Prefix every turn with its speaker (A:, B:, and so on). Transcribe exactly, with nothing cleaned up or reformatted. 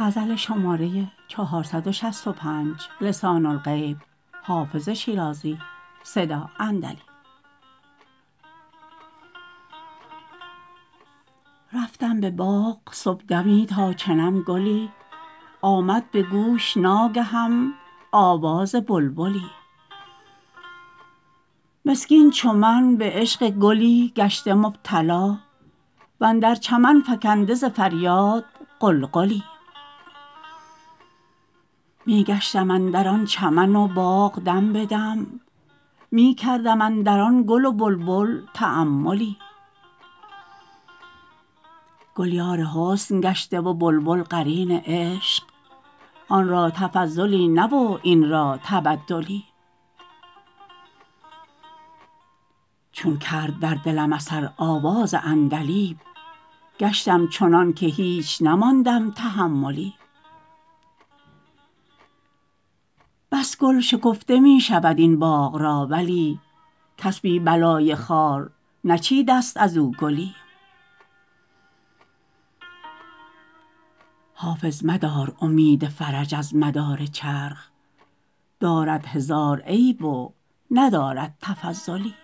A: غزل شماره چهارصد و شصت و پنج لسان الغیب حافظ شیرازی صدا اندلی. رفتم به باغ صبحدمی تا چنم گلی، آمد به گوش ناگهم آواز بلبلی. مسکین چو من به عشق گلی گشته مبتلا، واندر چمن فکنده ز فریاد غلغلی. می گشتم اندر آن چمن و باغ دم به دم، می کردم اندر آن گل و بلبل تأملی. گل یار حسن گشته و بلبل قرین عشق، آن را تفضلی نه و این را تبدلی. چون کرد در دلم اثر آواز عندلیب، گشتم چنان که هیچ نماندم تحملی. بس گل شکفته می شود این باغ را، ولی کس بی بلای خار نچیده ست از او گلی. حافظ مدار امید فرج از مدار چرخ، دارد هزار عیب و ندارد تفضلی.